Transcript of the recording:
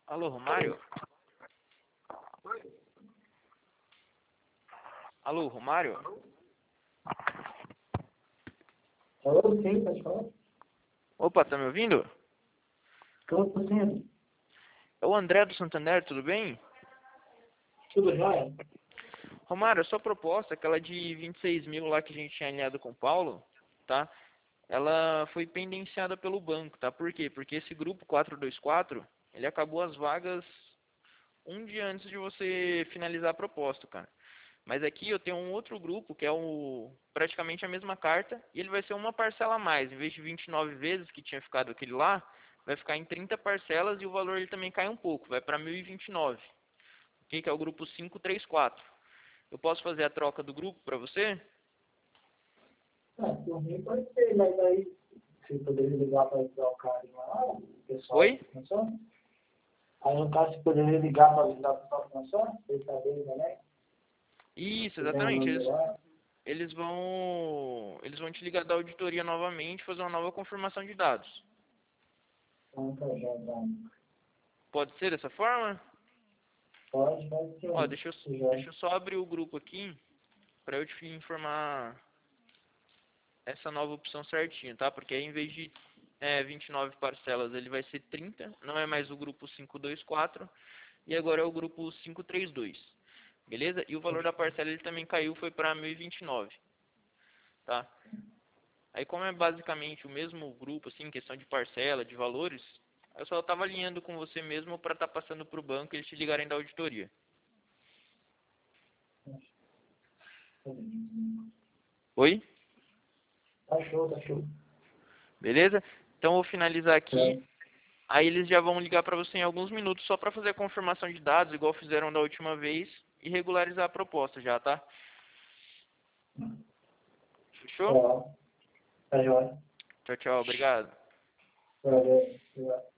Alô, Romário? Alô, Romário? Alô, sim, pode falar? Opa, tá me ouvindo? Como está sendo? É o André do Santander, tudo bem? Tudo jóia? Romário, a sua proposta, aquela de 26 mil lá que a gente tinha alinhado com o Paulo, tá? Ela foi pendenciada pelo banco, tá? Por quê? Porque esse grupo 424, ele acabou as vagas um dia antes de você finalizar a proposta, cara. Mas aqui eu tenho um outro grupo que é praticamente a mesma carta e ele vai ser uma parcela a mais. Em vez de 29 vezes que tinha ficado aquele lá, vai ficar em 30 parcelas e o valor ele também cai um pouco, vai para 1.029. Que é o grupo 534. Eu posso fazer a troca do grupo para você? Por mim pode ser, mas aí você poderia ligar para avisar o cara lá, o pessoal Oi? que funciona? Aí no caso você poderia ligar para avisar o pessoal que funciona? Ele está bem, né? Isso, Você tem um exatamente. número lá? Eles vão te ligar da auditoria novamente, fazer uma nova confirmação de dados. Então, tá, já dá. Pode ser dessa forma? Pode Ó, ser. deixa eu só abrir o grupo aqui para eu te informar essa nova opção certinho, tá? Porque aí em vez de 29 parcelas, ele vai ser 30, não é mais o grupo 524 e agora é o grupo 532, beleza? E o valor da parcela ele também caiu, foi para 1.029, tá? Aí como é basicamente o mesmo grupo, assim, em questão de parcela, de valores, eu só estava alinhando com você mesmo para estar passando para o banco e eles te ligarem da auditoria. Oi? Tá show, tá show. Beleza? Então eu vou finalizar aqui. Tá. Aí eles já vão ligar para você em alguns minutos só para fazer a confirmação de dados, igual fizeram da última vez, e regularizar a proposta já, tá? Fechou? Tá, tá jóia. Tchau, tchau. Obrigado. Valeu.